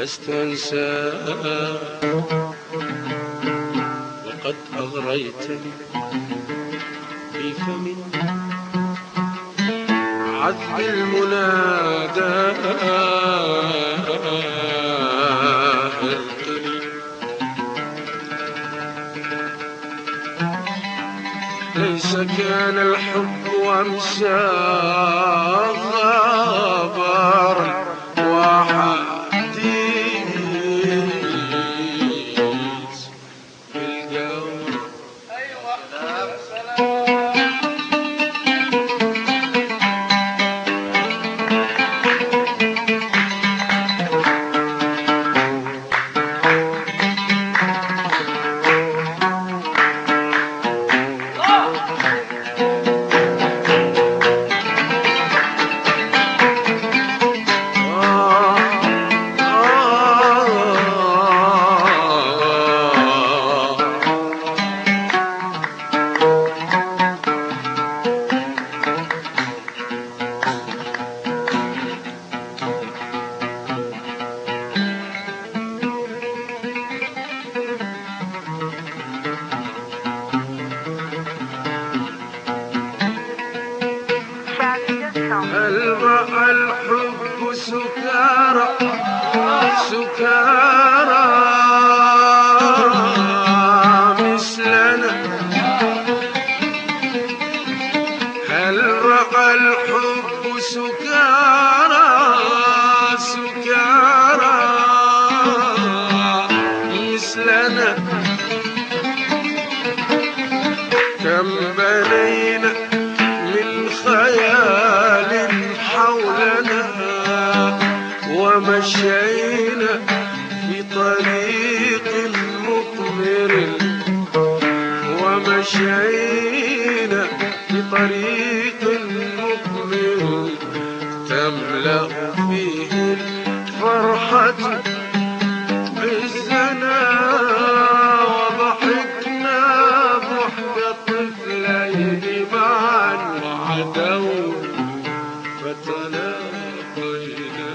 لست أنساه وقد أغريتني بفم عذب المنادى ليس كان الحب أمسى غبارا وحديث بالجو. أيوة هل رأى الحب سكارى سكارى مثلنا؟ هل رأى الحب سكارى سكارى مثلنا؟ كم بنينا من خيال حولنا ومشينا في طريق مقمر ومشينا في طريق مقمر تملأ فيه الفرحة عزنا وضحكنا ضحك الطفلين معا وعدوا فتلاقينا.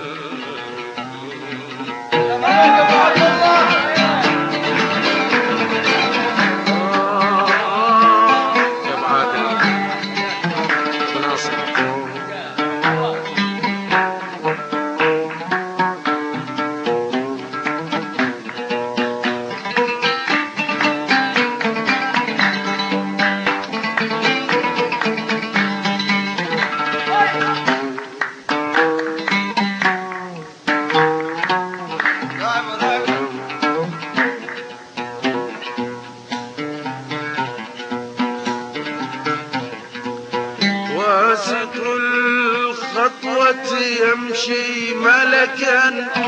واثق الخطوة يمشي ملكا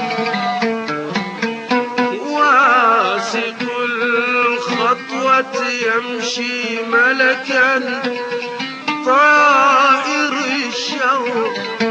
واثق الخطوة يمشي ملكا طائر الشوق